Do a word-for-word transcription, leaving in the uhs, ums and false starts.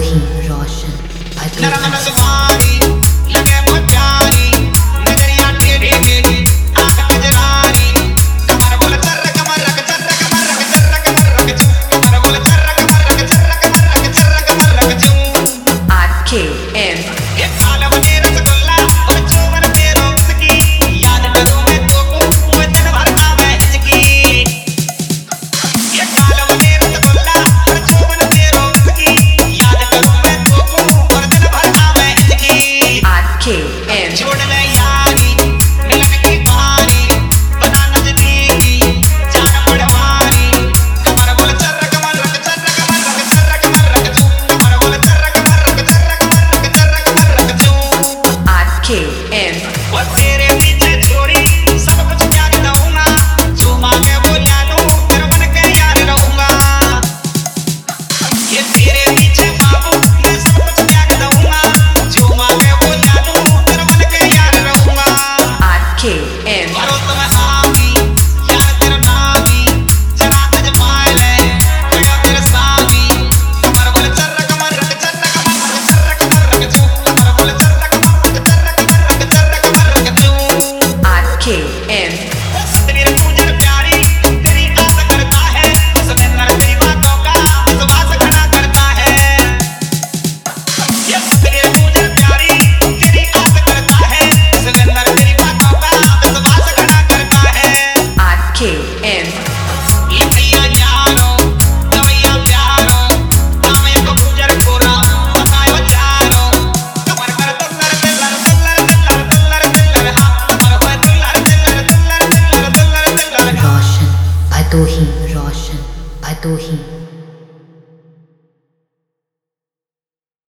भदोही रोशन भदोही लगे बहुत प्यारी नजरिया टेढ़ी मेरी आंख कजरारी कमर बोल चर्र कमर रख चर्र कमर रख चर्र कमर रख चू कमर बोल चर्र कमर रख चर्र कमर रख चर्र कमर रख चू आर के एम ये काला बने रसगुल्ला और चोवन तेरो उसकी याद करूं मैं तो को वो दिन भर का मैं इसकी ये काला बने रसगुल्ला और चोवन तेरो उसकी याद करूं मैं तो को वो दिन भर का मैं इसकी आर के एम छोड़ ले यारी मिलन की बारी बना नजदीकी जान पड़वारी कमर बोल चर्र कमर रख चर्र कमर रख चर्र कमर रख चू कमर बोल चर्र कमर रख चर्र कमर रख चर्र कमर रख चू आर के एम वो तेरे पीछे छोड़ी सब कुछ त्याग दूंगा जो मांगे वो ला लूं तेरे बन के यार रहूंगा ये तेरे पीछे बाबू मैं सब कुछ त्याग दूंगा जो मांगे वो ला लूं तेरे बन के यार रहूंगा आर के एम करो तुम आवी यार तेरा नामी जरा तज पाले खड़ा तेरे सामी कमर बोल चर्र कमर रख चर्र कमर रख चर्र कमर रख चू कमर बोल चर्र कमर रख चर्र कमर रख चर्र कमर रख चू आर के एम तेरी पूजन प्यारी तेरी आस करता है उसमें नर तेरी बातों का विश्वास खड़ा करता है ये तेरी पूजन प्यारी तेरी आस करता है उसमें नर तेरी बातों का विश्वास खड़ा करता है आर के एम ये भैया यारो दवैया प्यारो नामे को गुजर पूरा बतायो चारो कमर पर दुल्लर दुल्लर दुल्लर दुल्लर दुल्लर दुल्लर हां कमर पर दुल्लर दुल्लर दुल्लर दुल्लर दुल्लर दुल्लर रोशन भदोही रोशन भदोही